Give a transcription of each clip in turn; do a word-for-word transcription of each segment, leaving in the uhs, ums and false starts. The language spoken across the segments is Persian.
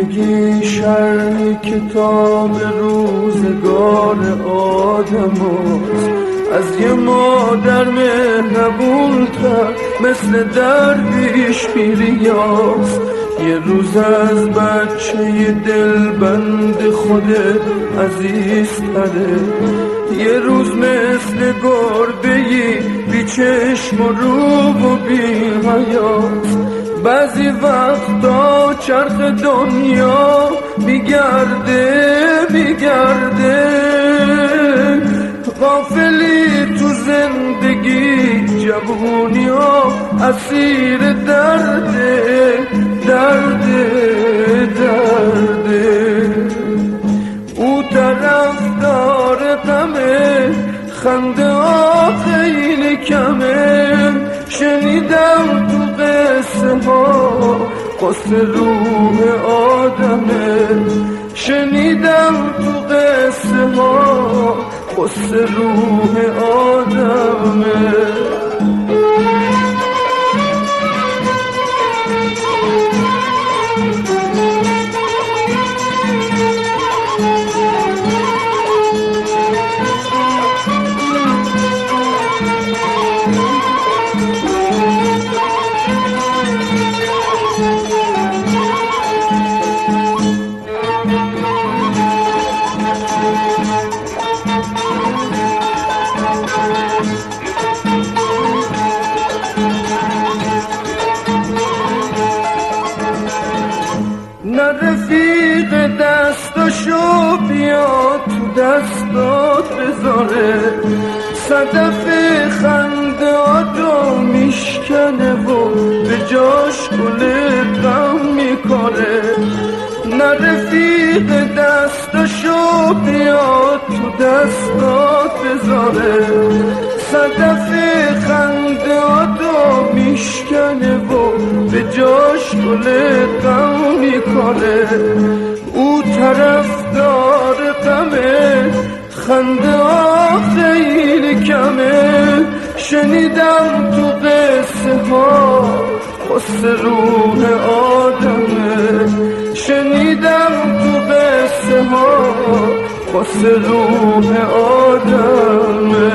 زندگی شرح کتاب روزگار آدم هست. از یه مادر مهربون تر مثل درویش پیریاست. یه روز از بچه دلبند خودت عزیز تره. یه روز مثل گربه‌ای بی چشم و رو و بی حیاست. بعضی وقتا چرخ دنیا میگرده میگرده، غافلی تو زندگی جوونی ها اسیر درده درده درده. او طرف داره غمه، خنده ها خیلی کمه. شنیدم تو قصه ها قصه روح آدمه. شنیدم تو قصه ها قصه روح آدمه. نه رفیق دستاشو بیا تو دستات بذاره، صدف خنده آدو میشکنه و به جاش گل غم میکاره. نه رفیق دستاشو بیا تو دستات بذاره، صدف خنده آدو میشکنه و به جاش گل غم میکنه. او طرف داره غمه، خنده ها خیلی کمه. شنیدم تو قصه ها قصه روح آدمه. شنیدم تو قصه ها قصه روح آدمه.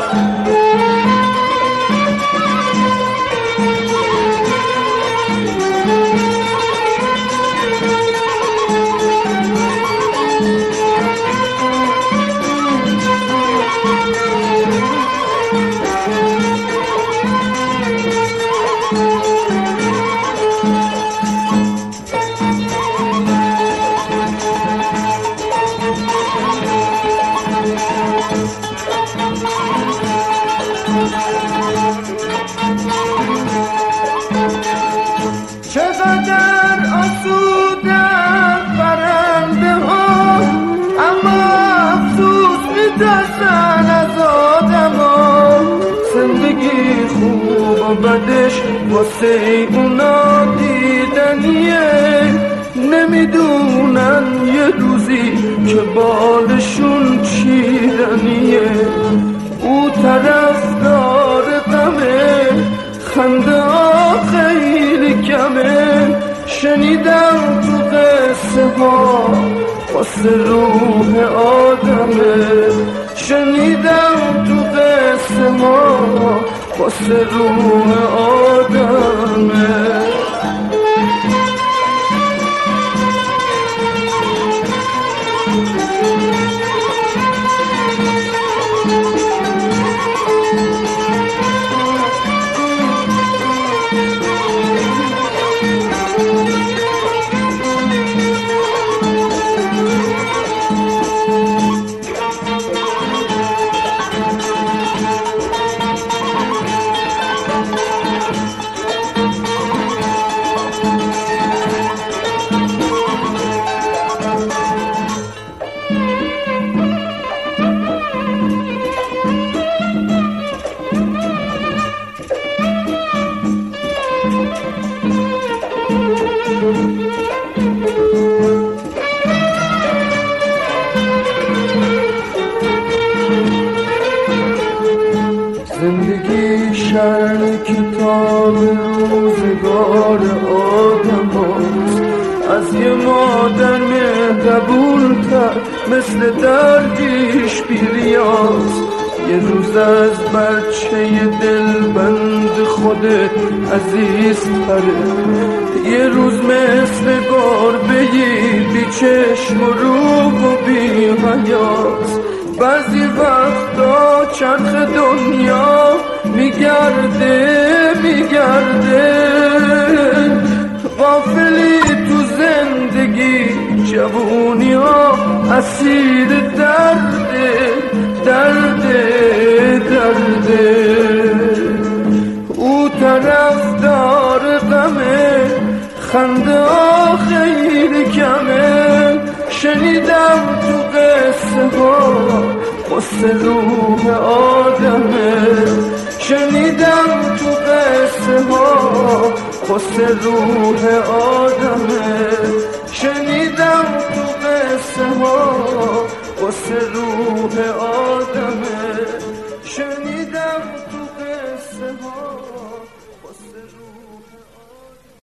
چقدر آسودن پرنده ها، اما افسوس میترسن از آدم ها. زندگی خوب و بدش واسه اونا دیدنیه، نمیدونن یه روزی که بالشون چیدنیه. او طرف داره غمه، خنده ها خیلی کمه. شنیدم تو قصه ها قصه روح آدمه. شنیدم تو قصه ها قصه روح آدمه. زندگی شرح کتاب روزگار آدم هست. از یه مادر مهربون‌تر مثل درویش بیریاز. یه روز از بچه دلبند خودت عزیزتره، یه روز مثل گربه‌ای بی چشم و روح و بی حیاس. بعضی وقتا چرخ دنیا میگرده میگرده، غافلی تو زندگی جوونی ها اسیر درده درده درده. او طرفدار غمه، خنده ها خیلی کمه. شنیدم تو قصه ها قصه روح آدمه، شنیدم تو قصه ها قصه روح آدمه، شنیدم تو قصه ها قصه روح آدمه، شنیدم تو قصه ها